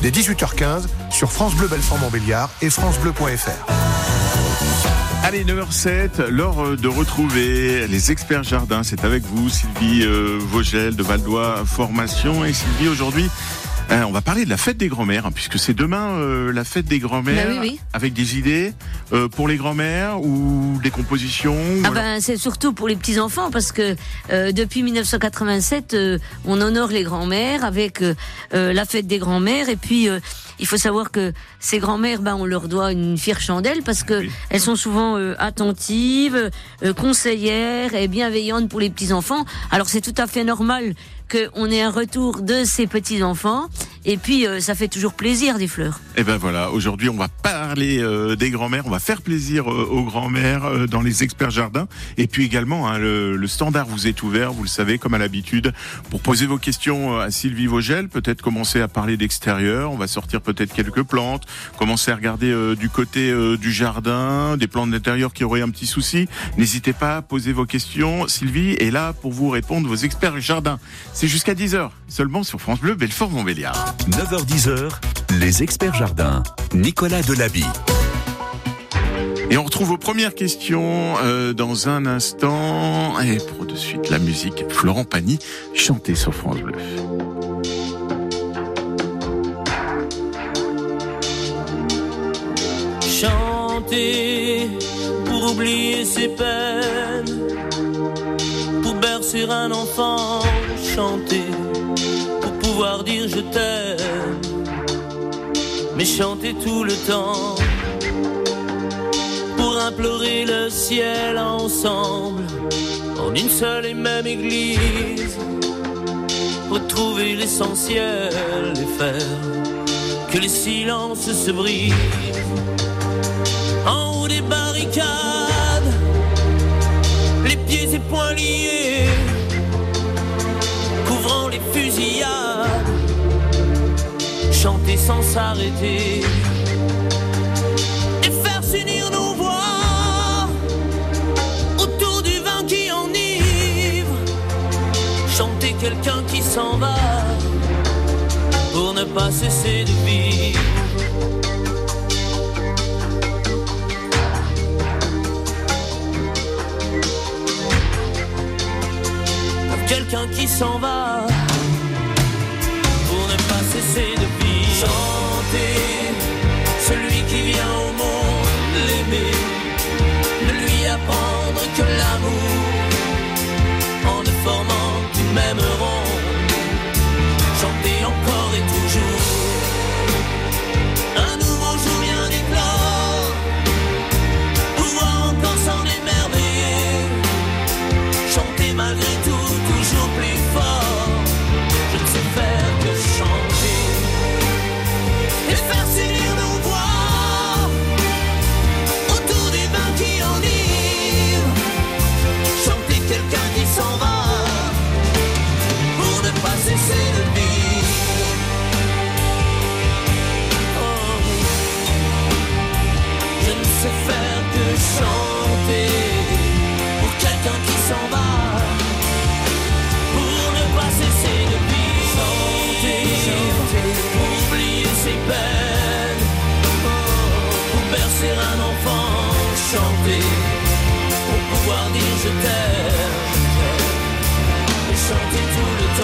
dès 18h15 sur France Bleu Belfort-Montbéliard et francebleu.fr. Allez, 9h07, l'heure de retrouver les experts jardins. C'est avec vous, Sylvie Vogel de Valdois Formation. Et Sylvie, aujourd'hui, on va parler de la fête des grands-mères, puisque c'est demain la fête des grands-mères, oui. Avec des idées pour les grands-mères ou des compositions. C'est surtout pour les petits-enfants, parce que depuis 1987, on honore les grands-mères avec la fête des grands-mères. Et puis, il faut savoir que ces grands-mères, on leur doit une fière chandelle, parce que elles sont souvent attentives, conseillères et bienveillantes pour les petits-enfants. Alors c'est tout à fait normal qu'on ait un retour de ces petits-enfants. Et puis, ça fait toujours plaisir, des fleurs. Et ben voilà, aujourd'hui, on va parler des grands-mères. On va faire plaisir aux grands-mères dans les experts jardins. Et puis également, le standard vous est ouvert, vous le savez, comme à l'habitude, pour poser vos questions à Sylvie Vogel. Peut-être commencer à parler d'extérieur. On va sortir peut-être quelques plantes. Commencer à regarder du côté du jardin, des plantes d'intérieur qui auraient un petit souci. N'hésitez pas à poser vos questions. Sylvie est là pour vous répondre, vos experts jardins. C'est jusqu'à 10h, seulement sur France Bleu Belfort-Montbéliard. 9h-10h, les experts jardins. Nicolas Delaby. Et on retrouve vos premières questions dans un instant. Et pour de suite, la musique. Florent Pagny, chanté sur France Bleu. Chanter pour oublier ses peines, pour bercer un enfant, chanter pour pouvoir dire je t'aime, mais chanter tout le temps pour implorer le ciel ensemble en une seule et même église, retrouver l'essentiel et faire que les silences se brisent. En haut des barricades, les pieds et poings liés, couvrant les fusillades, chanter sans s'arrêter et faire s'unir nos voix autour du vin qui enivre, chanter quelqu'un qui s'en va pour ne pas cesser de vivre. Quelqu'un qui s'en va pour ne pas cesser de vivre. Chanter celui qui vient au monde, l'aimer, de lui apprendre que l'amour, en ne formant qu'une même ronde, chanter encore et toujours. Un nouveau jour vient d'éclore, pouvoir encore s'en émerveiller, chanter malgré tout. Toujours plus fort, je ne sais faire que chanter et faire s'unir nos voix autour des vins qui enivrent, chanter quelqu'un qui s'en va pour ne pas cesser de vivre. Oh, je ne sais faire que chanter pour quelqu'un qui s'en va. Cesser de vivre, chanter, pour oublier ses peines, pour bercer un enfant, chanter, pour pouvoir dire je t'aime, et chanter tout le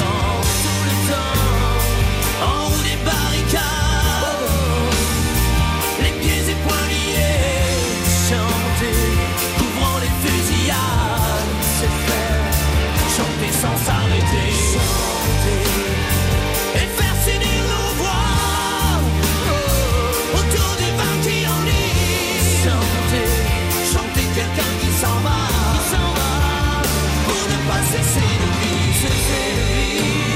temps, en haut des barricades, les pieds et poings liés, chanter, couvrant les fusillades, c'est faire, chanter sans s'arrêter. Et faire s'unir nos voix autour du vin qui enivre, chanter quelqu'un qui s'en va pour ne pas cesser de vivre.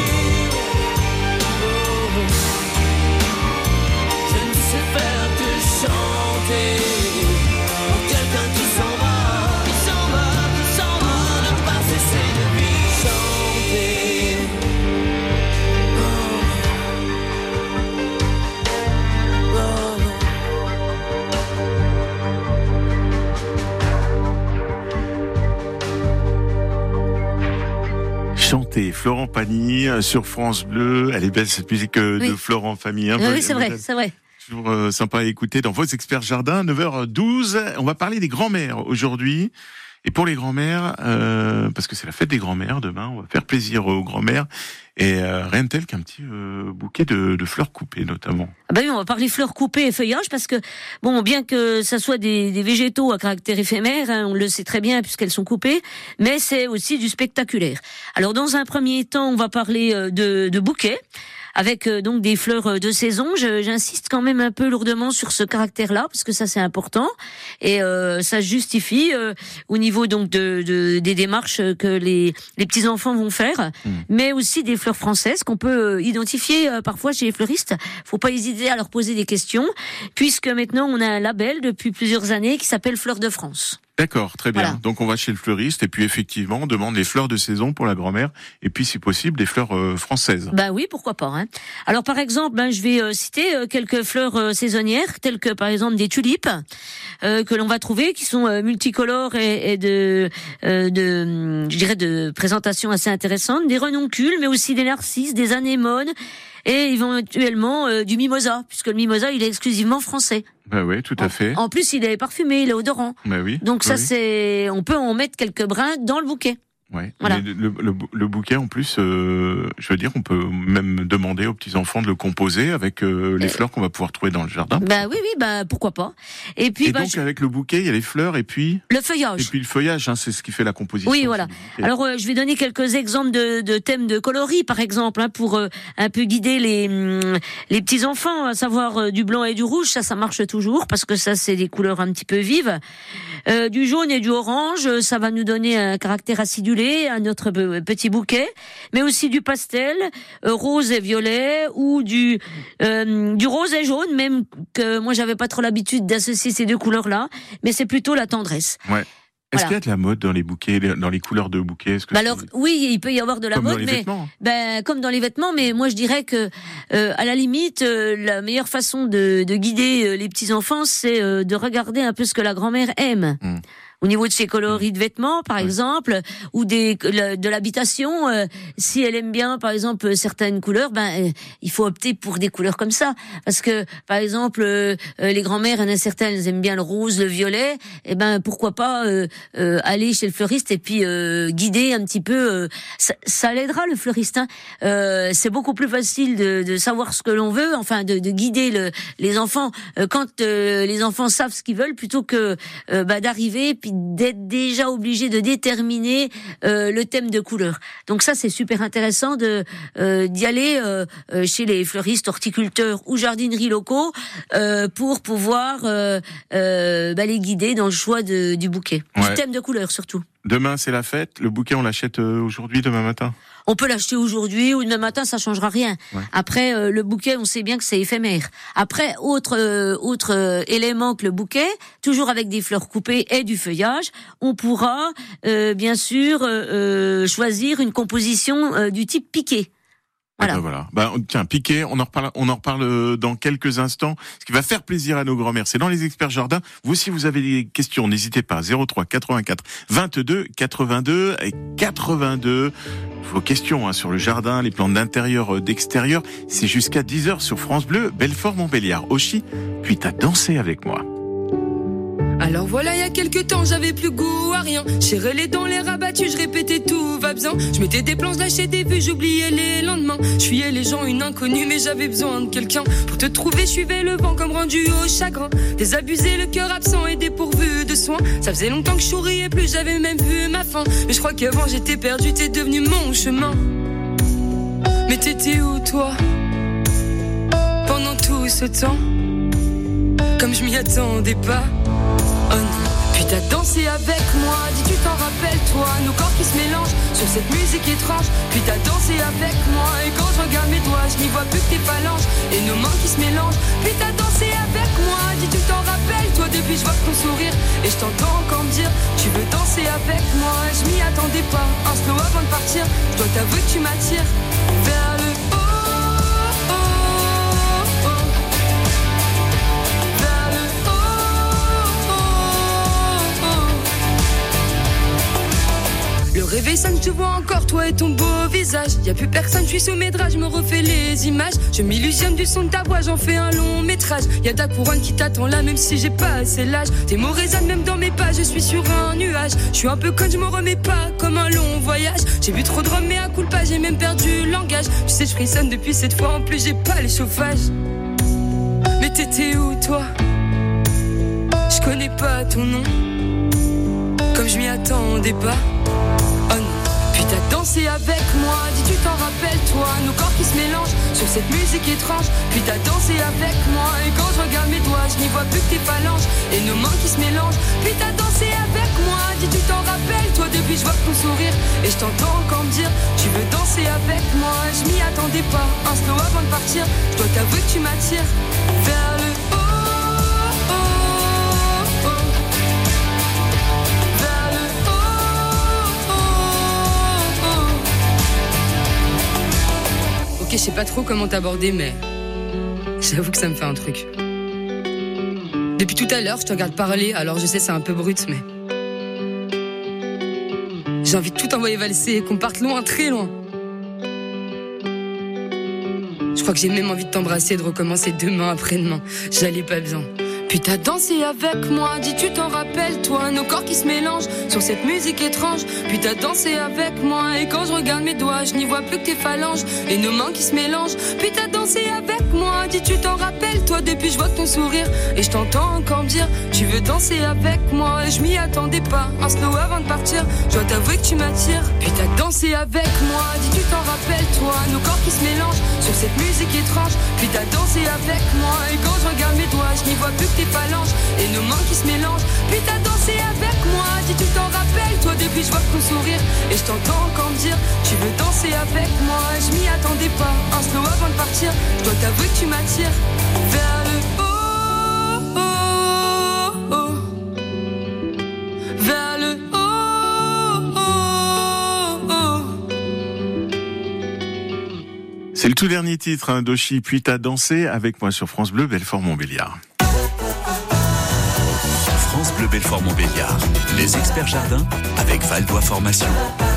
C'était Florent Pagny sur France Bleu. Elle est belle cette musique de Florent Pagny. Oui, c'est vrai, c'est vrai. Toujours sympa à écouter dans vos experts jardins. 9h12. On va parler des grands-mères aujourd'hui. Et pour les grands-mères, parce que c'est la fête des grands-mères demain, on va faire plaisir aux grands-mères. Et rien de tel qu'un petit bouquet de fleurs coupées notamment. Ah bah oui, on va parler fleurs coupées et feuillages parce que, bon, bien que ça soit des végétaux à caractère éphémère, hein, on le sait très bien puisqu'elles sont coupées, mais c'est aussi du spectaculaire. Alors dans un premier temps, on va parler de bouquets. Avec donc des fleurs de saison, j'insiste quand même un peu lourdement sur ce caractère-là parce que ça c'est important et ça justifie au niveau donc des démarches que les petits enfants vont faire, mais aussi des fleurs françaises qu'on peut identifier parfois chez les fleuristes. Faut pas hésiter à leur poser des questions puisque maintenant on a un label depuis plusieurs années qui s'appelle Fleurs de France. D'accord, très bien. Voilà. Donc on va chez le fleuriste et puis effectivement on demande les fleurs de saison pour la grand-mère et puis si possible des fleurs françaises. Ben oui, pourquoi pas. Hein. Alors par exemple, je vais citer quelques fleurs saisonnières telles que par exemple des tulipes que l'on va trouver qui sont multicolores et de présentation assez intéressante, des renoncules mais aussi des narcisses, des anémones et éventuellement du mimosa puisque le mimosa il est exclusivement français. Bah oui, tout à fait. En plus, il est parfumé, il est odorant. Bah oui. Donc ça, oui. on peut en mettre quelques brins dans le bouquet. Ouais. Voilà. Mais le bouquet, en plus, je veux dire, on peut même demander aux petits-enfants de le composer avec les fleurs qu'on va pouvoir trouver dans le jardin. Bah oui, pourquoi pas. Et puis, donc, avec le bouquet, il y a les fleurs et puis... le feuillage. Et puis le feuillage, c'est ce qui fait la composition. Oui, voilà. Alors, je vais donner quelques exemples de thèmes de coloris, par exemple, pour un peu guider les petits-enfants, à savoir du blanc et du rouge, ça marche toujours, parce que ça, c'est des couleurs un petit peu vives. Du jaune et du orange, ça va nous donner un caractère acidulé à notre petit bouquet, mais aussi du pastel, rose et violet, ou du rose et jaune, même que moi j'avais pas trop l'habitude d'associer ces deux couleurs-là, mais c'est plutôt la tendresse. Ouais. Est-ce qu'il y a de la mode dans les bouquets, dans les couleurs de bouquets? Est-ce que alors oui, il peut y avoir de la mode, mais comme dans les vêtements. Mais moi je dirais que à la limite, la meilleure façon de guider les petits enfants, c'est de regarder un peu ce que la grand-mère aime. Au niveau de ses coloris de vêtements, par exemple, ou de l'habitation, si elle aime bien, par exemple, certaines couleurs, il faut opter pour des couleurs comme ça. Parce que, par exemple, les grand-mères, il y en a certaines, elles aiment bien le rose, le violet, et pourquoi pas aller chez le fleuriste et puis guider un petit peu. Ça l'aidera, le fleuriste. Hein. C'est beaucoup plus facile de savoir ce que l'on veut, enfin, de guider les enfants quand les enfants savent ce qu'ils veulent, plutôt que d'arriver puis d'être déjà obligé de déterminer le thème de couleur. Donc ça, c'est super intéressant d'y aller chez les fleuristes, horticulteurs ou jardineries locaux pour pouvoir les guider dans le choix du bouquet, du thème de couleur surtout. Demain, c'est la fête. Le bouquet, on l'achète aujourd'hui, demain matin? On peut l'acheter aujourd'hui ou demain matin, ça changera rien. Ouais. Après, le bouquet, on sait bien que c'est éphémère. Après, autre élément que le bouquet, toujours avec des fleurs coupées et du feuillage, on pourra bien sûr choisir une composition du type piqué. Voilà. Tiens, piqué, on en reparle dans quelques instants. Ce qui va faire plaisir à nos grands-mères, c'est dans les experts jardins. Vous aussi, vous avez des questions, n'hésitez pas. 03 84 22 82 et 82. Vos questions sur le jardin, les plantes d'intérieur, d'extérieur, c'est jusqu'à 10h sur France Bleu, Belfort-Montbéliard. Oshi, puis t'as dansé avec moi. Alors voilà, il y a quelques temps, j'avais plus goût à rien. J'ai les dents, les rabattus, je répétais tout va bien. Je mettais des plans, lâchais des vues, j'oubliais les lendemains. Je fuyais les gens, une inconnue, mais j'avais besoin de quelqu'un. Pour te trouver, je suivais le vent comme rendu au chagrin. Désabusé, le cœur absent et dépourvu de soins. Ça faisait longtemps que je souriais plus, j'avais même vu ma fin. Mais je crois qu'avant j'étais perdu, t'es devenu mon chemin. Mais t'étais où toi pendant tout ce temps? Comme je m'y attendais pas. Oh non. Puis t'as dansé avec moi, dis tu t'en rappelles toi, nos corps qui se mélangent sur cette musique étrange. Puis t'as dansé avec moi, et quand je regarde mes doigts, je n'y vois plus que tes phalanges et nos mains qui se mélangent. Puis t'as dansé avec moi, dis tu t'en rappelles toi, depuis je vois ton sourire et je t'entends encore me dire tu veux danser avec moi. Je m'y attendais pas, un slow avant de partir, je dois t'avouer que tu m'attires vers le haut. Le réveil sonne, je te vois encore, toi et ton beau visage. visage. Y a plus personne, je suis sous mes draps, je me refais les images. Je m'illusionne du son de ta voix, j'en fais un long métrage. Y a ta couronne qui t'attend là, même si j'ai pas assez l'âge. Tes mots résonnent même dans mes pas, je suis sur un nuage. Je suis un peu conne, je me remets pas comme un long voyage. J'ai bu trop de rhum, mais à coup pas, j'ai même perdu le langage. Tu sais, je frissonne depuis cette fois, en plus j'ai pas les chauffages. Mais t'étais où toi? Je connais pas ton nom, comme je m'y attendais pas. Oh non. Puis t'as dansé avec moi, dis tu t'en rappelles toi. Nos corps qui se mélangent sur cette musique étrange. Puis t'as dansé avec moi, et quand je regarde mes doigts, je n'y vois plus que tes phalanges et nos mains qui se mélangent. Puis t'as dansé avec moi, dis tu t'en rappelles toi. Depuis je vois ton sourire et je t'entends encore me dire tu veux danser avec moi. Je m'y attendais pas, un slow avant de partir. Je dois t'avouer que tu m'attires vers le haut. Ok, je sais pas trop comment t'aborder, mais j'avoue que ça me fait un truc. Depuis tout à l'heure, je te regarde parler, alors je sais c'est un peu brut, mais j'ai envie de tout envoyer valser et qu'on parte loin, très loin. Je crois que j'ai même envie de t'embrasser et de recommencer demain après-demain. J'allais pas bien. Puis t'as dansé avec moi, dis tu t'en rappelles toi. Nos corps qui se mélangent sur cette musique étrange. Puis t'as dansé avec moi et quand je regarde mes doigts, je n'y vois plus que tes phalanges et nos mains qui se mélangent. Puis t'as dansé avec moi, dis tu t'en rappelles toi. Depuis je vois ton sourire et je t'entends encore me dire tu veux danser avec moi. Et je m'y attendais pas, un slow avant de partir. Je dois t'avouer que tu m'attires. Puis t'as dansé avec moi, dis tu t'en rappelles toi. Nos corps qui se mélangent sur cette musique étrange. Puis t'as dansé avec moi et quand je regarde mes doigts, je n'y vois plus que tes phalanges et nos mains qui se mélangent. Puis t'as dansé avec moi, dis tu t'en rappelles toi. Depuis je vois ton sourire et je t'entends encore me dire tu veux danser avec moi. Je m'y attendais pas, un slow avant de partir. Je dois t'avouer que tu m'attires vers le haut, oh, oh. Vers le haut, oh, oh. C'est le tout dernier titre d'Oshi, puis t'as dansé avec moi sur France Bleu Belfort-Montbéliard. France Bleu Belfort-Montbéliard. Les experts jardins avec Valdois Formation.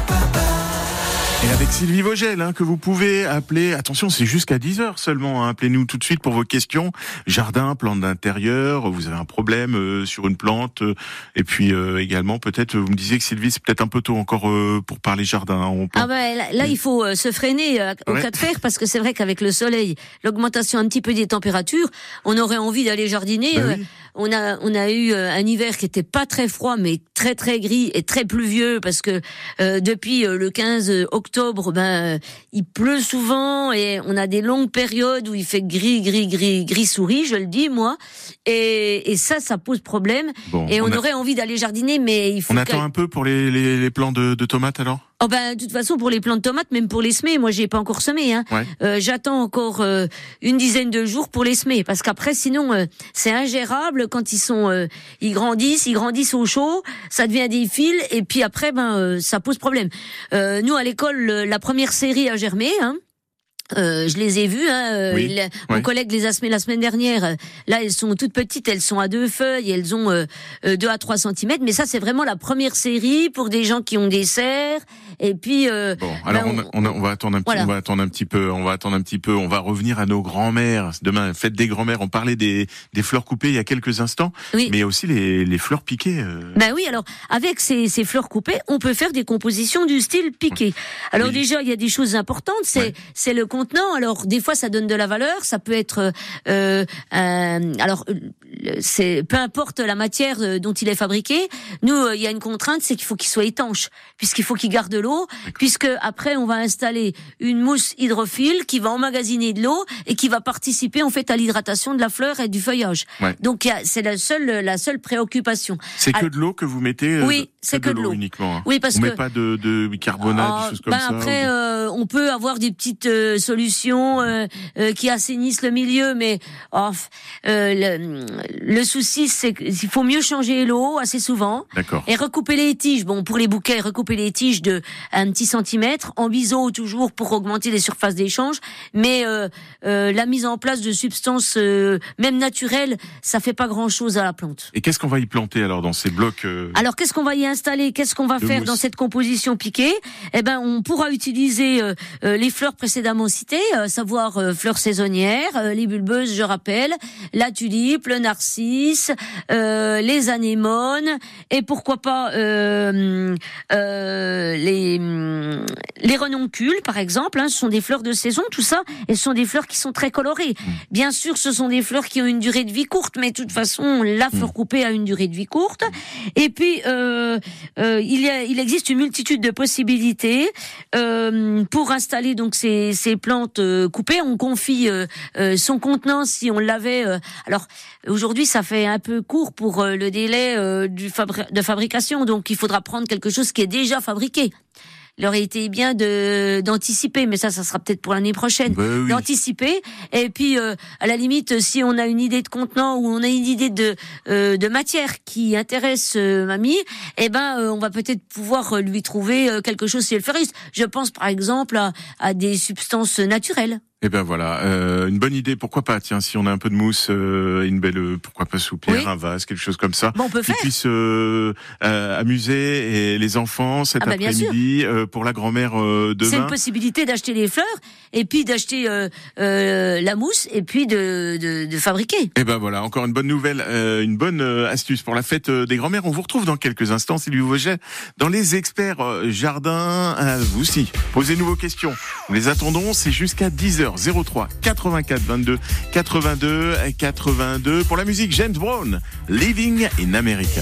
Et avec Sylvie Vogel, que vous pouvez appeler, attention, c'est jusqu'à 10h seulement, appelez-nous tout de suite pour vos questions. Jardin, plante d'intérieur, vous avez un problème sur une plante, et puis également, peut-être, vous me disiez que Sylvie, c'est peut-être un peu tôt encore pour parler jardin. Là, il faut se freiner au cas de fer, parce que c'est vrai qu'avec le soleil, l'augmentation un petit peu des températures, on aurait envie d'aller jardiner. Oui. On a eu un hiver qui était pas très froid, mais très très gris et très pluvieux, parce que depuis le 15 octobre, il pleut souvent et on a des longues périodes où il fait gris souris, je le dis moi, et ça pose problème. Bon, et on aurait envie d'aller jardiner, mais il faut. On attend un peu pour les plants de tomates alors. De toute façon, pour les plants de tomates, même pour les semer, moi j'ai pas encore semé. Ouais. J'attends encore une dizaine de jours pour les semer, parce qu'après, sinon, c'est ingérable quand ils grandissent au chaud, ça devient des fils, et puis après, ça pose problème. Nous à l'école, la première série a germé. Je les ai vues, mon collègue les a semées la semaine dernière. Là, elles sont toutes petites, elles sont à 2 feuilles, elles ont 2 à 3 cm. Mais ça, c'est vraiment la première série pour des gens qui ont des serres. Et puis, on va attendre un petit, on va attendre un petit peu. On va revenir à nos grands-mères. Demain, fête des grands-mères. On parlait des fleurs coupées il y a quelques instants, mais il y a aussi les fleurs piquées. Oui, alors avec ces fleurs coupées, on peut faire des compositions du style piqué. Alors déjà, il y a des choses importantes. C'est le contenant. Alors des fois, ça donne de la valeur. Ça peut être, peu importe la matière dont il est fabriqué. Nous, il y a une contrainte, c'est qu'il faut qu'il soit étanche, puisqu'il faut qu'il garde de l'eau, puisque après on va installer une mousse hydrophile qui va emmagasiner de l'eau et qui va participer en fait à l'hydratation de la fleur et du feuillage. Ouais. Donc c'est la seule préoccupation. C'est que de l'eau que vous mettez. Oui, c'est que de l'eau uniquement. Oui, parce on que met pas de bicarbonate, des choses comme ça. Après, on peut avoir des petites solutions qui assainissent le milieu, mais le souci c'est qu'il faut mieux changer l'eau assez souvent. D'accord. Et recouper les tiges. Bon, pour les bouquets, recouper les tiges de un petit centimètre en biseau toujours pour augmenter les surfaces d'échange. Mais la mise en place de substances même naturelles, ça fait pas grand-chose à la plante. Et qu'est-ce qu'on va y planter alors dans ces blocs Alors qu'est-ce qu'on va y installer? Qu'est-ce qu'on va faire dans cette composition piquée? On pourra utiliser les fleurs précédemment citées, à savoir fleurs saisonnières, les bulbeuses, je rappelle, la tulipe, le narcisse, les anémones, et pourquoi pas les renoncules, par exemple. Ce sont des fleurs de saison, tout ça, et ce sont des fleurs qui sont très colorées. Bien sûr, ce sont des fleurs qui ont une durée de vie courte, mais de toute façon, la fleur coupée a une durée de vie courte. Et puis, il existe une multitude de possibilités pour installer donc ces plantes coupées. On confie son contenant si on l'avait. Alors aujourd'hui, ça fait un peu court pour le délai de fabrication, donc il faudra prendre quelque chose qui est déjà fabriqué. Il aurait été bien d'anticiper, mais ça sera peut-être pour l'année prochaine. Oui. D'anticiper, et puis à la limite, si on a une idée de contenant ou on a une idée de matière qui intéresse mamie, on va peut-être pouvoir lui trouver quelque chose si elle fleuriste. Je pense par exemple à des substances naturelles. Eh ben voilà, une bonne idée, pourquoi pas, tiens, si on a un peu de mousse, une belle, pourquoi pas soupière, un vase, quelque chose comme ça, on peut faire. Qui puisse amuser les enfants cet après-midi, pour la grand-mère demain. C'est une possibilité d'acheter les fleurs, et puis d'acheter la mousse, et puis de fabriquer. Eh ben voilà, encore une bonne nouvelle, une bonne astuce pour la fête des grand-mères. On vous retrouve dans quelques instants, Sylvie Vauget, dans les experts jardins. Vous aussi, posez-nous vos questions. Nous les attendons, c'est jusqu'à 10h. 03 84 22 82 82 pour la musique James Brown, Living in America.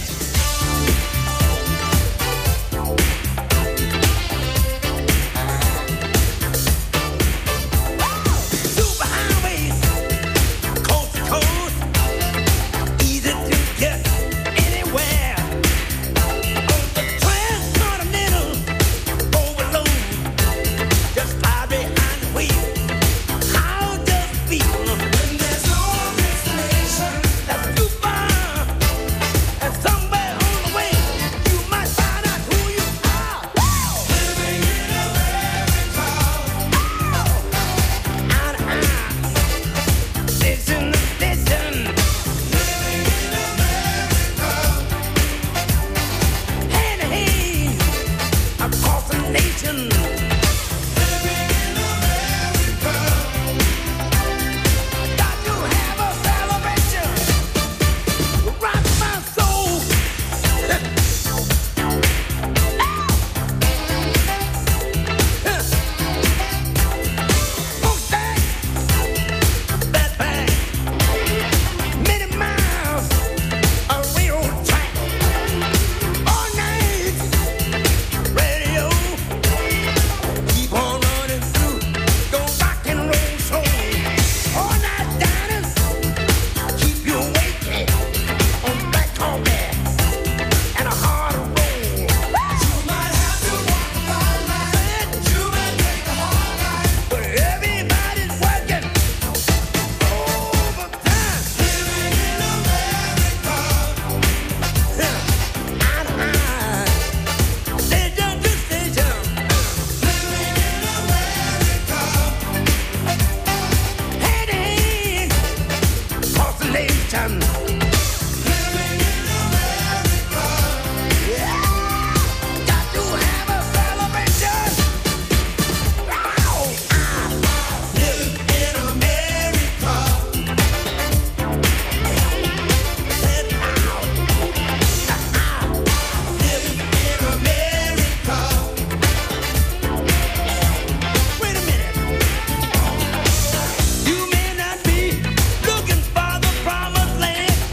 Looking for the promised land.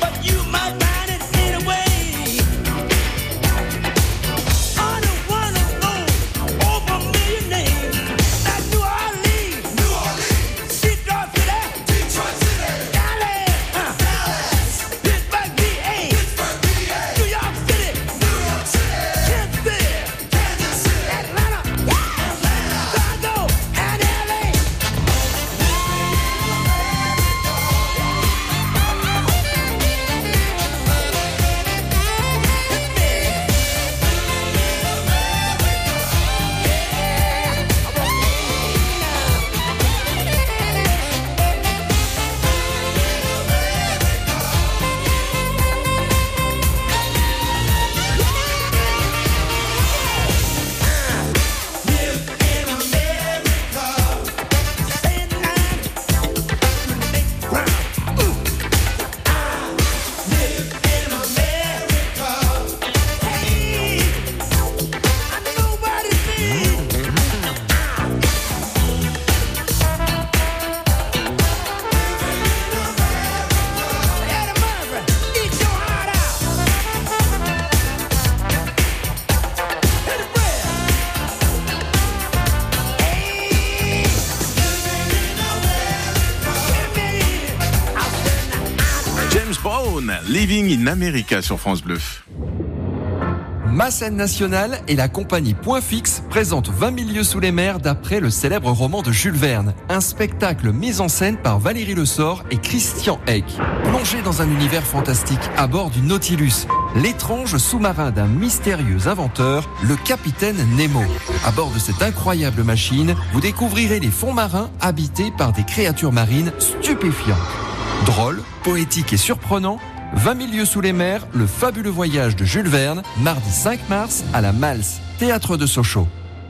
Phone, Living in America sur France Bleu. Ma scène nationale et la compagnie Point Fixe présentent 20 000 lieues sous les mers d'après le célèbre roman de Jules Verne. Un spectacle mis en scène par Valérie Lessort et Christian Eck. Plongez dans un univers fantastique à bord du Nautilus, l'étrange sous-marin d'un mystérieux inventeur, le capitaine Nemo. À bord de cette incroyable machine, vous découvrirez les fonds marins habités par des créatures marines stupéfiantes. Drôle, poétique et surprenant, 20 000 lieues sous les mers, le fabuleux voyage de Jules Verne, mardi 5 mars à la Malse, théâtre de Sochaux.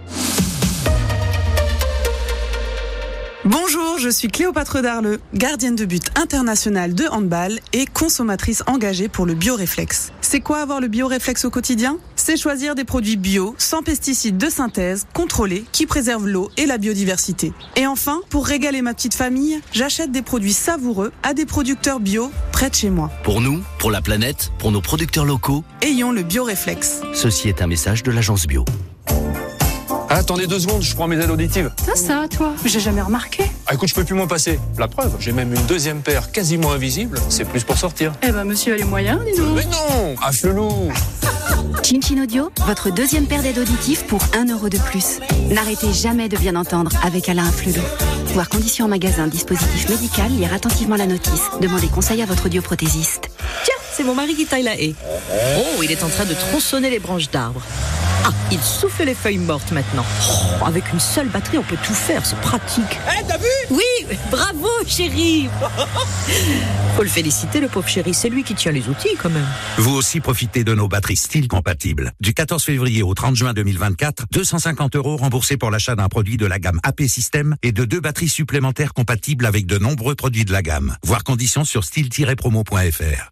Bonjour, je suis Cléopâtre Darleux, gardienne de but internationale de handball et consommatrice engagée pour le bioréflexe. C'est quoi avoir le bioréflexe au quotidien ? C'est choisir des produits bio, sans pesticides de synthèse, contrôlés, qui préservent l'eau et la biodiversité. Et enfin, pour régaler ma petite famille, j'achète des produits savoureux à des producteurs bio près de chez moi. Pour nous, pour la planète, pour nos producteurs locaux, ayons le bioréflexe. Ceci est un message de l'agence Bio. Attendez 2 secondes, je prends mes aides auditives. Ça, toi, j'ai jamais remarqué. Ah, écoute, je peux plus m'en passer. La preuve, j'ai même une deuxième paire quasiment invisible. C'est plus pour sortir. Eh ben, monsieur a les moyens, dis donc. Mais non, à Flelou. Chin Chin Audio, votre deuxième paire d'aides auditives pour 1 € de plus. N'arrêtez jamais de bien entendre avec Alain Flelou. Voir conditions en magasin, dispositif médical, lire attentivement la notice. Demandez conseil à votre audioprothésiste. Tiens, c'est mon mari qui taille la haie. Oh, il est en train de tronçonner les branches d'arbres. Ah, il souffle les feuilles mortes maintenant. Oh, avec une seule batterie, on peut tout faire, c'est pratique. T'as vu ? Oui, bravo chéri. Faut le féliciter, le pauvre chéri, c'est lui qui tient les outils quand même. Vous aussi profitez de nos batteries style compatibles. Du 14 février au 30 juin 2024, 250 € remboursés pour l'achat d'un produit de la gamme AP System et de 2 batteries supplémentaires compatibles avec de nombreux produits de la gamme. Voir conditions sur style-promo.fr.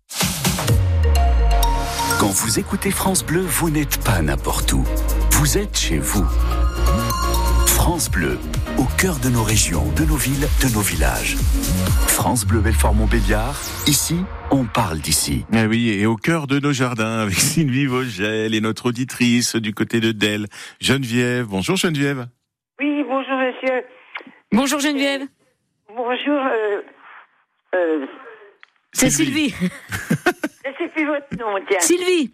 Quand vous écoutez France Bleu, vous n'êtes pas n'importe où. Vous êtes chez vous. France Bleu, au cœur de nos régions, de nos villes, de nos villages. France Bleu Belfort-Montbéliard, ici, on parle d'ici. Ah oui, et au cœur de nos jardins, avec Sylvie Vogel et notre auditrice du côté de Delle, Geneviève. Bonjour Geneviève. Oui, bonjour monsieur. Bonjour Geneviève. Bonjour. C'est Sylvie. C'est plus votre nom, tiens. Sylvie.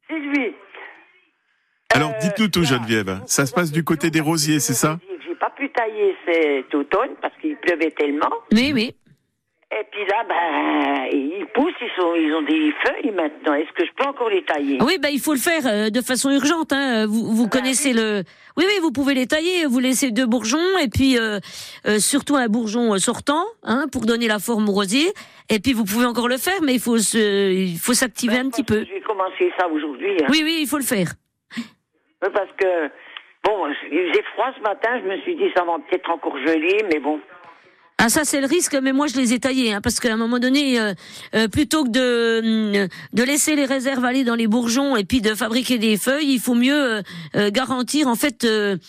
Alors, dites-nous tout, Geneviève. Ça se passe du côté des rosiers, c'est ça ? J'ai pas pu tailler cet automne parce qu'il pleuvait tellement. Oui. Et puis là, ils poussent, ils ont des feuilles maintenant. Est-ce que je peux encore les tailler ? Oui, il faut le faire de façon urgente. Hein. Vous connaissez le... Oui, vous pouvez les tailler. Vous laissez 2 bourgeons et puis surtout un bourgeon sortant, hein, pour donner la forme au rosier. Et puis vous pouvez encore le faire, mais il faut s'activer un petit peu. Je vais commencer ça aujourd'hui. Hein. Oui, il faut le faire. Parce que il faisait froid ce matin. Je me suis dit ça va peut-être encore geler, mais bon. Ah, ça c'est le risque, mais moi je les ai taillés, hein, parce qu'à un moment donné, plutôt que de laisser les réserves aller dans les bourgeons et puis de fabriquer des feuilles, il faut mieux garantir en fait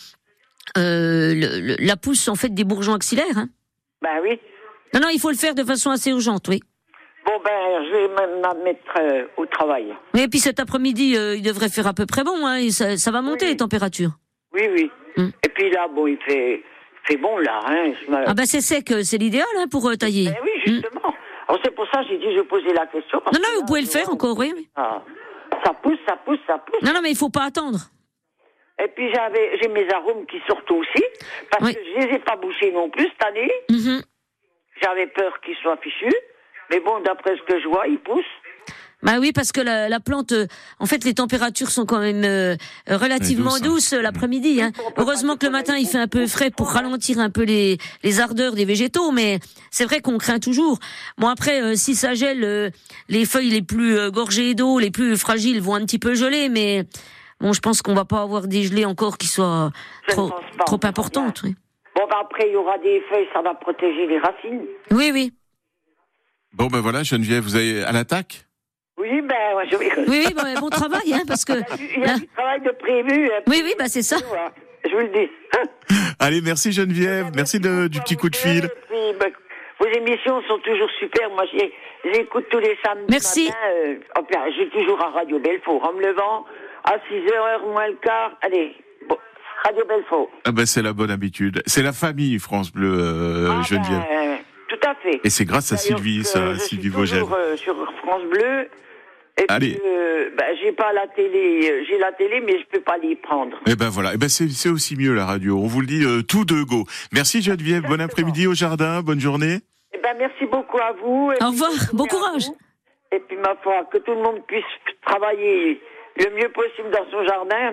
la pousse en fait des bourgeons axillaires. Hein. Oui. Non, il faut le faire de façon assez urgente, oui. Bon je vais me mettre au travail. Oui, et puis cet après-midi, il devrait faire à peu près bon, hein, et ça va monter les températures. Oui. Et puis là, il fait bon là. Hein. C'est sec, c'est l'idéal hein, pour tailler. Oui, justement. Alors c'est pour ça que j'ai dit je vais poser la question. Non, vous pouvez le faire encore, oui. Ça pousse. Non, mais il faut pas attendre. Et puis j'ai mes arômes qui sortent aussi, parce que je les ai pas bouchés non plus cette année. Mm-hmm. J'avais peur qu'ils soient fichus, mais bon, d'après ce que je vois, ils poussent. Oui, parce que la plante, en fait, les températures sont quand même relativement douces l'après-midi. Hein. Heureusement que le matin, il fait un peu frais pour ralentir un peu les ardeurs des végétaux, mais c'est vrai qu'on craint toujours. Bon, après, si ça gèle, les feuilles les plus gorgées d'eau, les plus fragiles vont un petit peu geler, mais bon, je pense qu'on va pas avoir des gelées encore qui soient trop importantes. Oui. Bon, après, il y aura des feuilles, ça va protéger les racines. Oui. Bon, voilà, Geneviève, vous allez à l'attaque ? Oui, je vais... Oui, bon travail, hein, parce que... Il y a du travail de prévu. Oui, c'est ça. Je vous le dis. Allez, merci Geneviève, merci du petit coup de fil. Et puis, vos émissions sont toujours super. Moi, j'écoute tous les samedis matin. J'ai toujours à Radio Belfort, en me levant à 6h moins le quart. Allez, Radio Belfort. C'est la bonne habitude. C'est la famille France Bleu, Geneviève. tout à fait. Et c'est grâce à Sylvie, Sylvie Vogel. Sur France Bleu. Et allez. Puis, j'ai pas la télé, j'ai la télé, mais je peux pas l'y prendre. Et ben voilà, c'est aussi mieux la radio. On vous le dit tout de go. Merci Geneviève, bon après-midi au jardin, bonne journée. Eh ben merci beaucoup à vous. Au revoir, bon courage. Et puis ma foi, que tout le monde puisse travailler le mieux possible dans son jardin.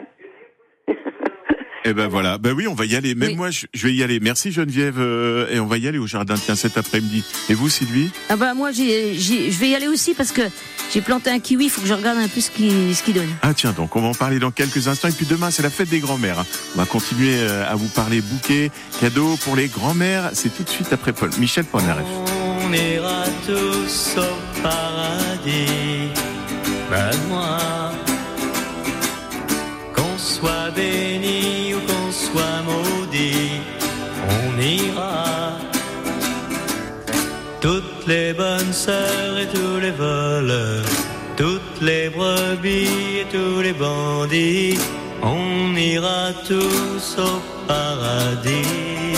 Eh ben voilà, ben oui, on va y aller. Même moi, je vais y aller. Merci Geneviève, et on va y aller au jardin cet après-midi. Et vous, Sylvie ? Ah bah moi, je vais y aller aussi parce que j'ai planté un kiwi. Il faut que je regarde un peu ce qu'il donne. Ah tiens, donc on va en parler dans quelques instants. Et puis demain, c'est la fête des grands-mères. On va continuer à vous parler bouquets, cadeaux pour les grands-mères. C'est tout de suite après Paul. Michel Polnareff. On ira tous au paradis, ben moi. Qu'on soit béni ou qu'on soit maudit, on ira. Toutes les bonnes sœurs et tous les voleurs, toutes les brebis et tous les bandits, on ira tous au paradis.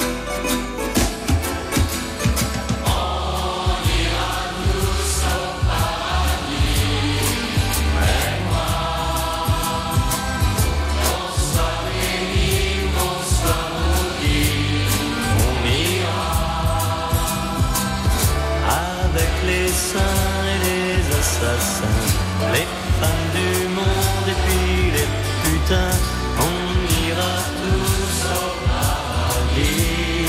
Les femmes du monde et puis les putains, on ira tous au paradis.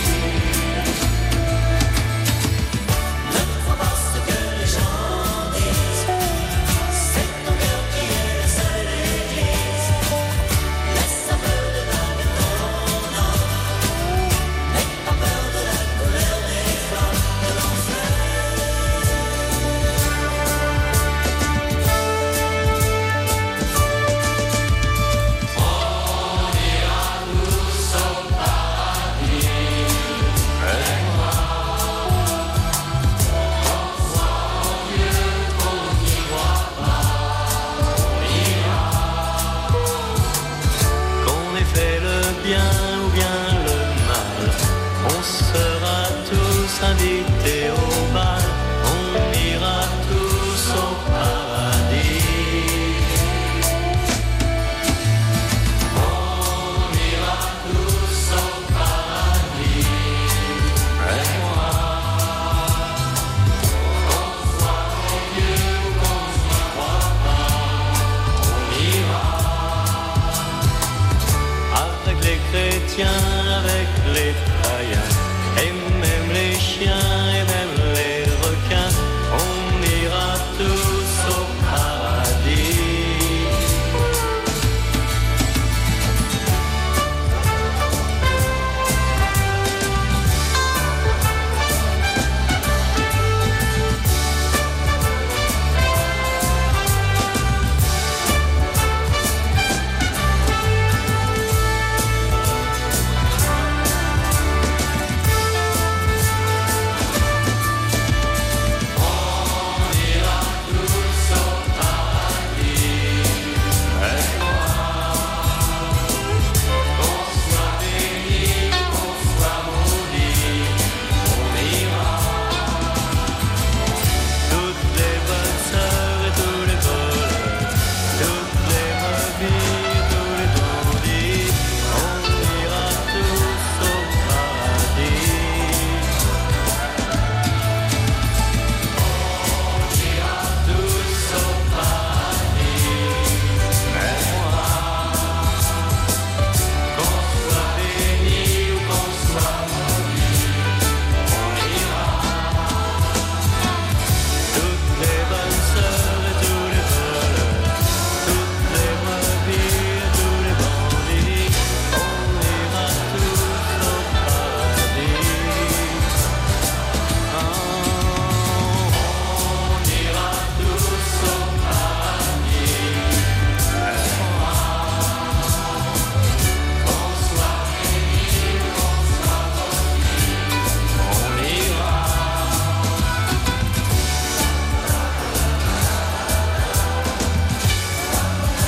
Ne crois pas ce que les gens disent, c'est ton cœur qui est la seule église. Laisse un peu de blague à ton âme, n'aie pas peur de la couleur des flammes de l'enfer.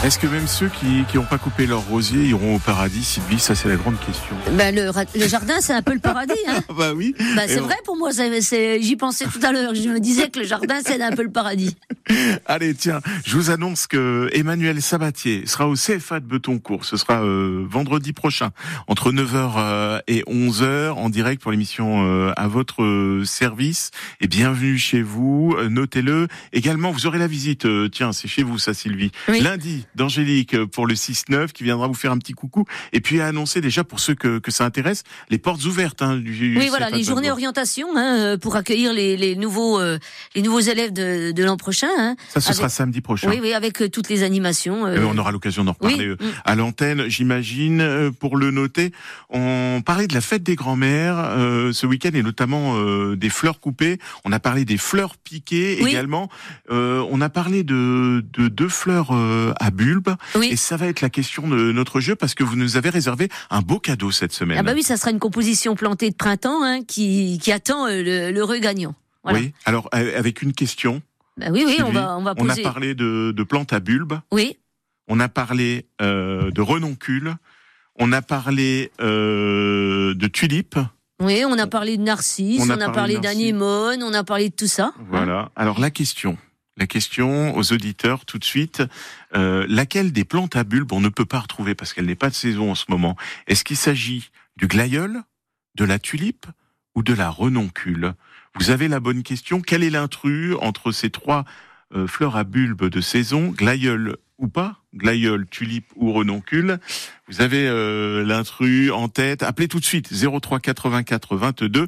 Est-ce que même ceux qui n'ont pas coupé leur rosier iront au paradis, Sylvie? Ça, c'est la grande question. Le jardin, c'est un peu le paradis. Hein. Bah oui. C'est vrai pour moi. J'y pensais tout à l'heure. Je me disais que le jardin, c'est un peu le paradis. Allez, tiens, je vous annonce que Emmanuel Sabatier sera au CFA de Betoncourt. Ce sera vendredi prochain, entre 9h et 11h, en direct pour l'émission À votre service. Et bienvenue chez vous. Notez-le. Également, vous aurez la visite. Tiens, c'est chez vous, ça, Sylvie. Oui. Lundi, d'Angélique pour le 6-9, qui viendra vous faire un petit coucou. Et puis, à annoncer déjà, pour ceux que ça intéresse, les portes ouvertes. Oui, voilà, les journées orientation pour accueillir les nouveaux élèves de l'an prochain. Hein, ça, ce sera samedi prochain. Oui, avec toutes les animations. On aura l'occasion d'en reparler à l'antenne, j'imagine. Pour le noter, on parlait de la fête des grands-mères ce week-end, et notamment des fleurs coupées. On a parlé des fleurs piquées également. On a parlé de 2 fleurs à bulbe. Oui. Et ça va être la question de notre jeu, parce que vous nous avez réservé un beau cadeau cette semaine. Ah bah oui, ça sera une composition plantée de printemps qui attend l'heureux gagnant. Voilà. Oui, alors avec une question. Bah oui, Sylvie, on va poser. On a parlé de plantes à bulbe. Oui. On a parlé de renoncules. On a parlé de tulipes. Oui, on a parlé de narcisses, on a parlé d'anémones, on a parlé de tout ça. Voilà. Alors la question aux auditeurs tout de suite, laquelle des plantes à bulbe on ne peut pas retrouver parce qu'elle n'est pas de saison en ce moment? Est-ce qu'il s'agit du glaïeul, de la tulipe ou de la renoncule? Vous avez la bonne question. Quel est l'intrus entre ces 3 fleurs à bulbe de saison, glaïeul ou pas, glaïeul, tulipe ou renoncule? Vous avez l'intrus en tête. Appelez tout de suite 03 84 22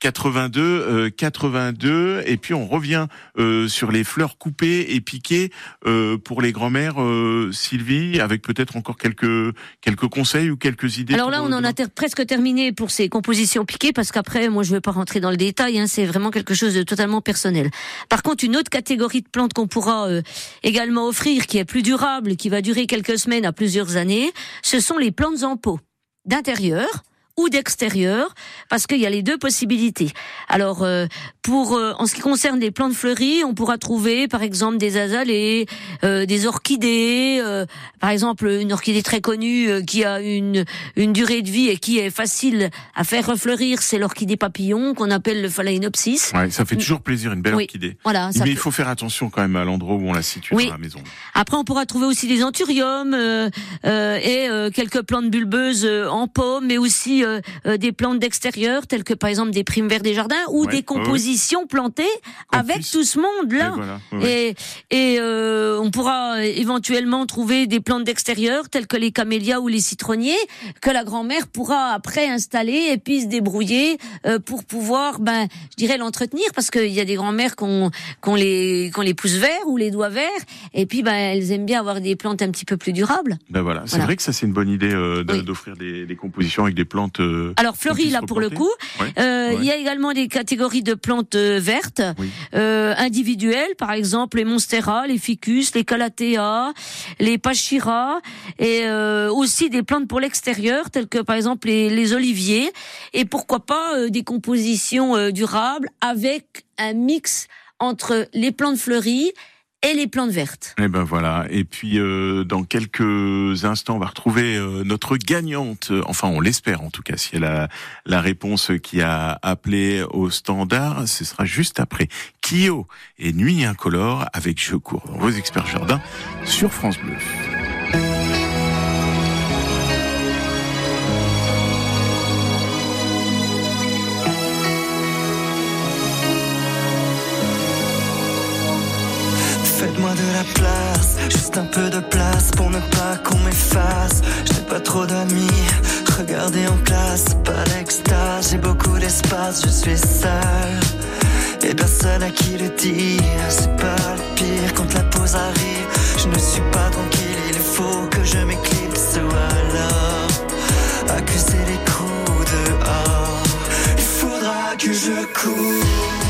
82 82. Et puis on revient sur les fleurs coupées et piquées pour les grand-mères, Sylvie, avec peut-être encore quelques conseils ou quelques idées. Alors là, on en a presque terminé pour ces compositions piquées, parce qu'après, moi, je ne vais pas rentrer dans le détail. C'est vraiment quelque chose de totalement personnel. Par contre, une autre catégorie de plantes qu'on pourra également offrir, qui est plus durable, qui va durer quelques semaines à plusieurs années, ce sont les plantes en pot, d'intérieur ou d'extérieur, parce qu'il y a les 2 possibilités. Alors, en ce qui concerne les plantes fleuries, on pourra trouver, par exemple, des azalées, des orchidées, par exemple, une orchidée très connue qui a une durée de vie et qui est facile à faire refleurir, c'est l'orchidée papillon, qu'on appelle le phalaenopsis. Ouais, ça fait toujours plaisir, une belle orchidée. Voilà, mais il faut faire attention quand même à l'endroit où on la situe dans la maison. Après, on pourra trouver aussi des anthuriums et quelques plantes bulbeuses en pot, mais aussi des plantes d'extérieur, telles que par exemple des primevères des jardins, ou des compositions plantées avec tout ce monde-là. Et on pourra éventuellement trouver des plantes d'extérieur, telles que les camélias ou les citronniers, que la grand-mère pourra après installer et puis se débrouiller pour pouvoir, je dirais, l'entretenir, parce qu'il y a des grand-mères qu'on les pouces verts ou les doigts verts, et puis elles aiment bien avoir des plantes un petit peu plus durables. C'est vrai que ça, c'est une bonne idée d'offrir des compositions avec des plantes alors fleuries, là, pour le coup. Il y a également des catégories de plantes vertes, individuelles, par exemple les monstera, les ficus, les calathea, les pachira, et aussi des plantes pour l'extérieur, telles que par exemple les oliviers, et pourquoi pas des compositions durables avec un mix entre les plantes fleuries et les plantes vertes. Et voilà. Et puis dans quelques instants, on va retrouver notre gagnante. Enfin, on l'espère en tout cas. Si elle a la réponse qui a appelé au standard, ce sera juste après Kyo et Nuit incolore avec Je cours dans vos experts jardins sur France Bleu. Faites-moi de la place, juste un peu de place pour ne pas qu'on m'efface. Je n'ai pas trop d'amis, regardez en classe, pas l'extase. J'ai beaucoup d'espace, je suis seul et personne à qui le dire. C'est pas le pire quand la pause arrive. Je ne suis pas tranquille, il faut que je m'éclipse ou alors accuser les coups dehors. Il faudra que je cours.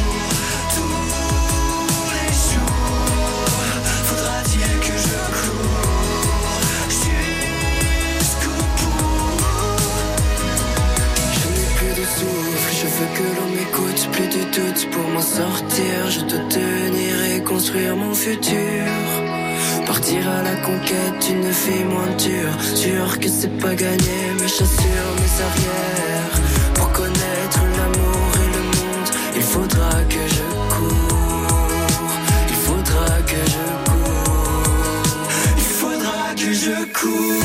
Je veux que l'on m'écoute, plus de doute pour m'en sortir. Je dois tenir et construire mon futur. Partir à la conquête, une fille moins dure. Sûr que c'est pas gagné, mais j'assure mes arrières. Pour connaître l'amour et le monde, il faudra que je cours. Il faudra que je cours. Il faudra que je cours.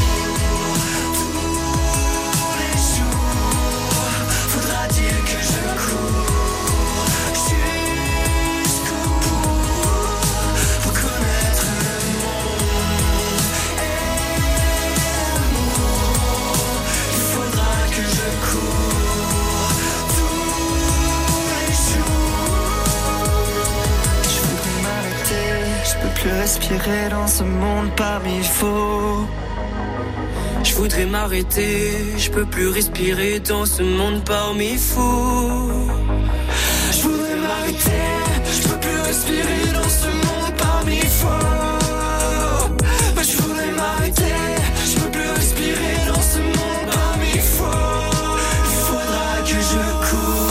Respirer dans ce monde parmi faux. Je voudrais m'arrêter, je peux plus respirer dans ce monde parmi fous. Je voudrais m'arrêter, je peux plus respirer dans ce monde parmi faux. Je voudrais m'arrêter, je peux plus respirer dans ce monde parmi faux. Il faudra que je cours.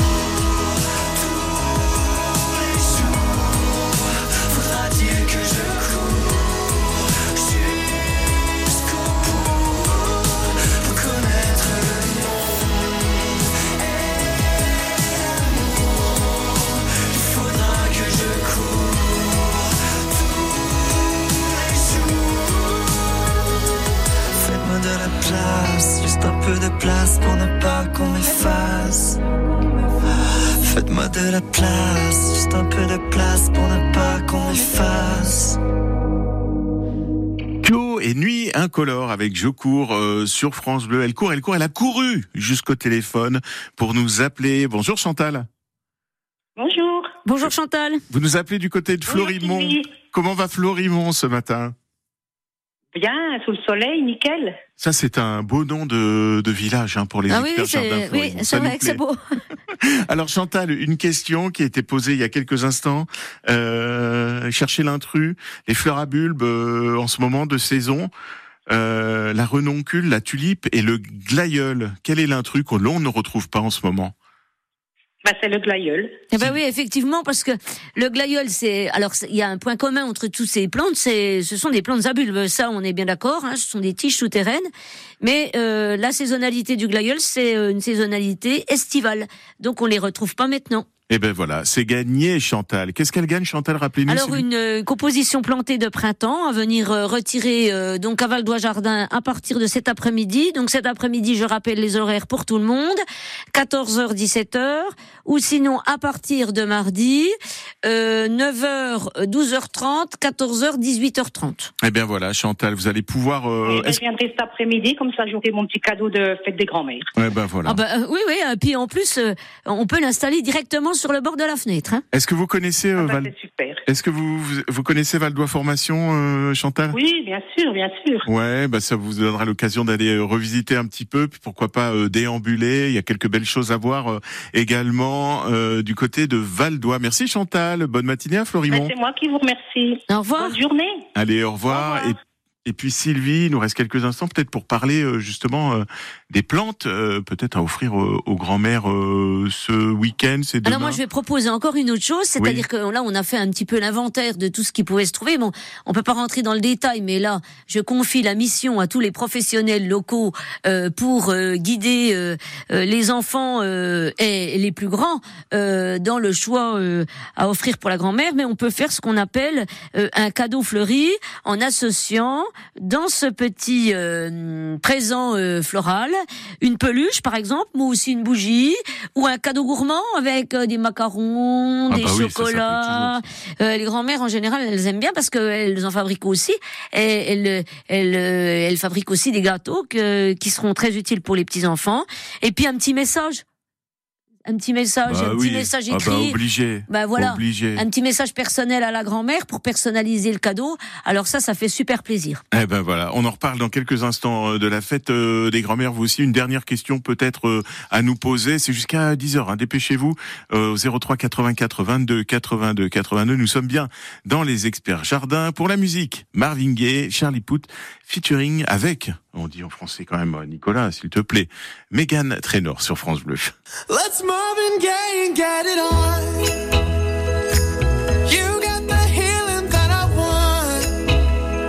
Juste un peu de place pour ne pas qu'on m'efface. Faites-moi de la place, juste un peu de place pour ne pas qu'on m'efface. Pio et Nuit incolore avec Je cours sur France Bleu. Elle court, elle a couru jusqu'au téléphone pour nous appeler. Bonjour Chantal. Bonjour. Bonjour Chantal. Vous nous appelez du côté de Florimont. Bonjour, Comment va Florimont ce matin ? Bien, sous le soleil, nickel. Ça, c'est un beau nom de village pour les experts jardins. Oui, c'est vrai que c'est beau. Alors Chantal, une question qui a été posée il y a quelques instants. Chercher l'intrus, les fleurs à bulbes en ce moment de saison, la renoncule, la tulipe et le glaïeul. Quel est l'intrus que l'on ne retrouve pas en ce moment ? C'est le glaïeul. Eh ben oui, effectivement, parce que le glaïeul, il y a un point commun entre toutes ces plantes, ce sont des plantes à bulbes. Ça, on est bien d'accord, ce sont des tiges souterraines. Mais la saisonnalité du glaïeul, c'est une saisonnalité estivale. Donc, on les retrouve pas maintenant. Eh ben voilà, c'est gagné Chantal. Qu'est-ce qu'elle gagne Chantal, rappelez-nous. Alors une composition plantée de printemps à venir retirer donc à Valdois Jardin à partir de cet après-midi. Donc cet après-midi, je rappelle les horaires pour tout le monde, 14h 17h ou sinon à partir de mardi 9h 12h30, 14h 18h30. Eh bien voilà Chantal, vous allez pouvoir je viendrai cet après-midi, comme ça j'aurai mon petit cadeau de fête des grands-mères. Ouais ben voilà. Oui, puis en plus on peut l'installer directement sur le bord de la fenêtre. Est-ce que vous connaissez c'est super. Est-ce que vous connaissez Valdois Formation, Chantal ? Oui, bien sûr. Ouais, ça vous donnera l'occasion d'aller revisiter un petit peu, puis pourquoi pas déambuler. Il y a quelques belles choses à voir également du côté de Valdois. Merci Chantal. Bonne matinée à Florimont. C'est moi qui vous remercie. Au revoir. Bonne journée. Allez, au revoir. Et puis Sylvie, il nous reste quelques instants peut-être pour parler justement des plantes, peut-être à offrir aux grands-mères ce week-end, c'est demain. Alors moi je vais proposer encore une autre chose, c'est-à-dire que là on a fait un petit peu l'inventaire de tout ce qui pouvait se trouver. Bon, on peut pas rentrer dans le détail, mais là je confie la mission à tous les professionnels locaux pour guider les enfants et les plus grands dans le choix à offrir pour la grand-mère. Mais on peut faire ce qu'on appelle un cadeau fleuri en associant dans ce petit présent floral une peluche par exemple, ou aussi une bougie, ou un cadeau gourmand avec des macarons, des chocolats. Les grand-mères en général elles aiment bien parce qu'elles en fabriquent aussi. Et elles fabriquent aussi des gâteaux qui seront très utiles pour les petits enfants. Et puis un petit message. Un petit message écrit. Obligé. Obligé. Un petit message personnel à la grand-mère pour personnaliser le cadeau. Alors ça fait super plaisir. Eh ben voilà, on en reparle dans quelques instants de la fête des grand-mères. Vous aussi, une dernière question peut-être à nous poser. C'est jusqu'à 10h, dépêchez-vous. 03 84 22 82 82. Nous sommes bien dans les experts jardins. Pour la musique, Marvin Gaye, Charlie Puth, featuring avec, on dit en français quand même, Nicolas, s'il te plaît, Meghan Trainor sur France Bleu. Let's Marvin Gaye and get it on. You got the healing that I want.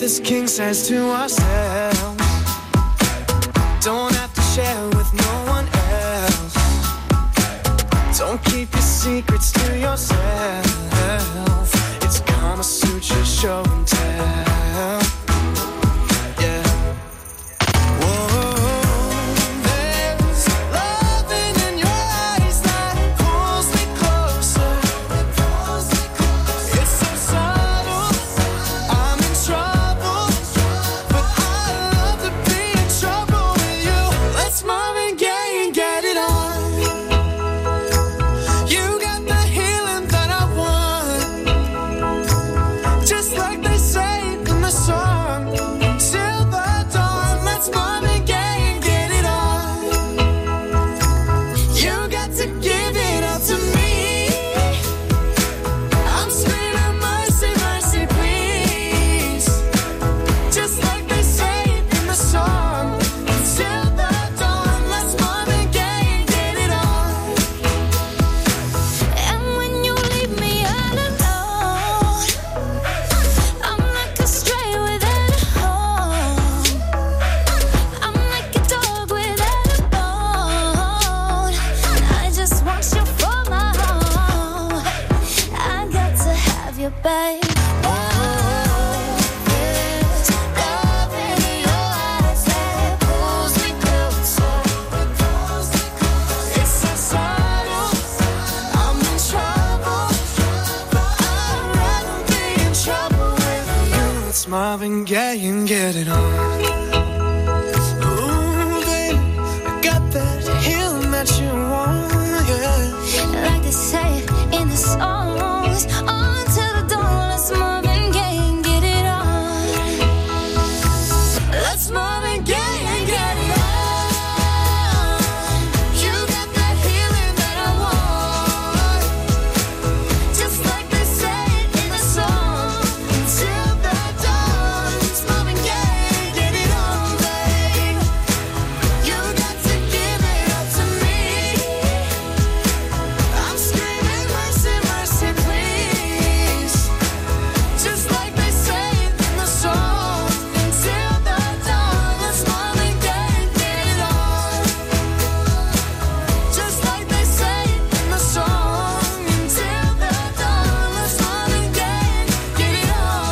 this king size to ourselves. Don't have to share with no one else. Don't keep your secrets to yourself. It's Kama Sutra show and tell. Yeah. Whoa, there's loving in your eyes that pulls me closer. It's so subtle, I'm in trouble, but I love to be in trouble with you. Let's Marvin Gaye and get it on. You got the healing that I want, just like they say in the song. Till the dawn, let's Marvin Gaye and get it on. You got to give it up to me. I'm screaming mercy, mercy, please. Just like they say in the song. Till the dawn, let's Marvin Gaye and get it on. And when you leave me all alone, I'm like a stray without a home. I'm like a dog without a bone. I just want you for my home. I got to have you, babe. There's love in your eyes that pulls me closer. It's so subtle, I'm in trouble, but I'd rather be in trouble with you. It's Marvin Gaye and get it on. Ooh, babe, I got that healing that you want, yeah. Like they say in the songs, until the dawn, let's Marvin Gaye and get it on. Let's Marvin Gaye and get it on. You got that healing that I want, just like they say in the song. Till the dawn, let's Marvin Gaye and get it on, babe. You got to give it up to me. I'm screaming mercy, mercy, please. Just like they say in the song. Till the dawn, let's Marvin Gaye and get it on. Just like they say in the song. Till the dawn, let's Marvin Gaye and get it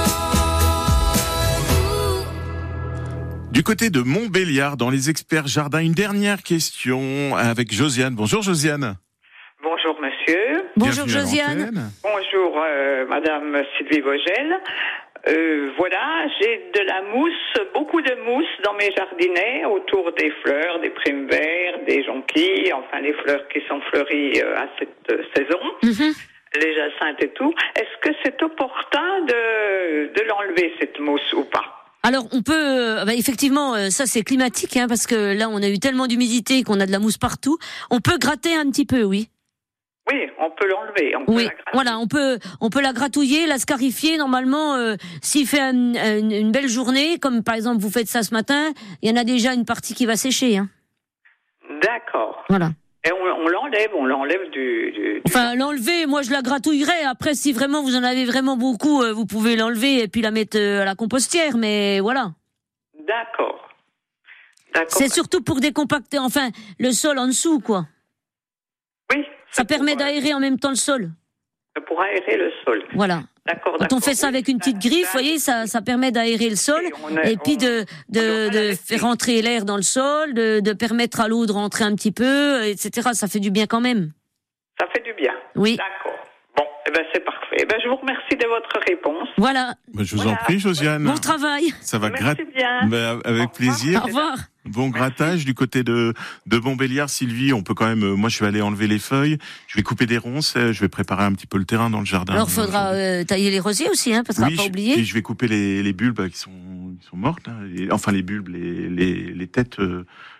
on. Du côté de Montbéliard, dans les experts jardins, une dernière question avec Josiane. Bonjour Josiane. Bonjour monsieur. Bonjour Bienvenue à Josiane. l'antenne. Bonjour madame Sylvie Vogel. Voilà, j'ai de la mousse, beaucoup de mousse dans mes jardinets autour des fleurs, des primes verts, des jonquilles, enfin les fleurs qui sont fleuries à cette saison, les jacinthes et tout. Est-ce que c'est opportun de l'enlever cette mousse ou pas? Alors on peut, effectivement, ça c'est climatique, hein, parce que là on a eu tellement d'humidité qu'on a de la mousse partout. On peut gratter un petit peu, oui. Oui, on peut l'enlever. On peut Oui, la gratter. voilà, on peut la gratouiller, la scarifier. Normalement, s'il fait une belle journée, comme par exemple vous faites ça ce matin, il y en a déjà une partie qui va sécher. Hein. D'accord. Voilà. Et on l'enlève du... Enfin, l'enlever, moi je la gratouillerai. Après, si vraiment vous en avez vraiment beaucoup, vous pouvez l'enlever et puis la mettre à la compostière. Mais voilà. D'accord. C'est surtout pour décompacter, enfin, le sol en dessous, quoi. Oui. Ça permet d'aérer en même temps le sol. Pour aérer le sol. Voilà. D'accord. Quand on fait ça avec une petite griffe, vous voyez, ça permet d'aérer le sol et puis de faire rentrer l'air dans le sol, de permettre à l'eau de rentrer un petit peu, etc. Ça fait du bien quand même. Ça fait du bien. Oui. D'accord. Bon, c'est parfait. Je vous remercie de votre réponse. Voilà. Je vous en prie, Josiane. Bon travail. Ça va Merci bien. avec plaisir. Au revoir. Bon grattage du côté de Montbéliard, Sylvie. On peut quand même. Moi, je vais aller enlever les feuilles. Je vais couper des ronces. Je vais préparer un petit peu le terrain dans le jardin. Alors, faudra tailler les rosiers aussi, hein, parce qu'on va pas oublier. Et je vais couper les bulbes qui sont mortes. Là. Enfin, les bulbes, les têtes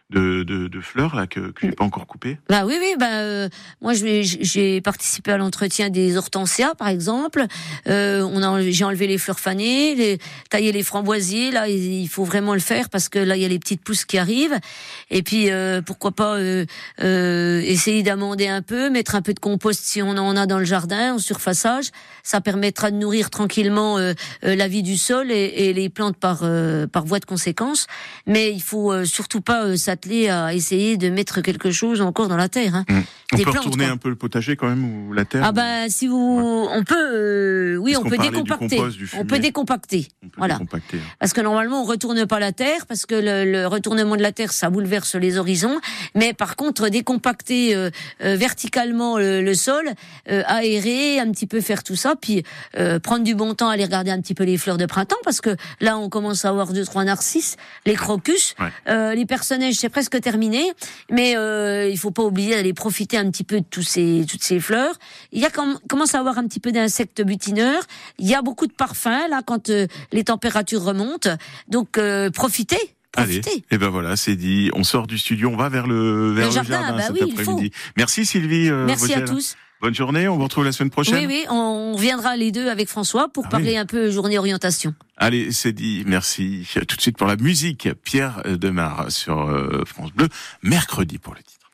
de fleurs là que j'ai pas encore coupées. Bah oui, moi j'ai participé à l'entretien des hortensias par exemple. J'ai enlevé les fleurs fanées, taillé les framboisiers. Là, il faut vraiment le faire parce que là il y a les petites pousses qui arrivent. Et puis pourquoi pas essayer d'amender un peu, mettre un peu de compost si on en a dans le jardin en surfaçage. Ça permettra de nourrir tranquillement la vie du sol et les plantes par voie de conséquence. Mais il faut surtout pas s'atteler à essayer de mettre quelque chose encore dans la terre. Hein. On peut retourner un peu le potager quand même ou la terre. Ah ben si on peut, oui, on peut décompacter. On peut décompacter. Voilà. Parce que normalement on retourne pas la terre parce que le retournement de la terre ça bouleverse les horizons. Mais par contre décompacter verticalement le sol, aérer un petit peu, faire tout ça, puis prendre du bon temps, aller regarder un petit peu les fleurs de printemps parce que là on commence à avoir 2-3 narcisses, les crocus, les personnages c'est presque terminé, mais il faut pas oublier d'aller profiter un petit peu de toutes ces fleurs. Il y a commence à avoir un petit peu d'insectes butineurs. Il y a beaucoup de parfums là quand les températures remontent. Donc profitez. Allez, et ben voilà, c'est dit. On sort du studio, on va vers le jardin cet après-midi. Merci Sylvie. Merci Vogel. À tous. Bonne journée, on vous retrouve la semaine prochaine. Oui, on reviendra les deux avec François pour parler un peu journée orientation. Allez, c'est dit, merci. Tout de suite pour la musique, Pierre Demar sur France Bleu, mercredi pour le titre.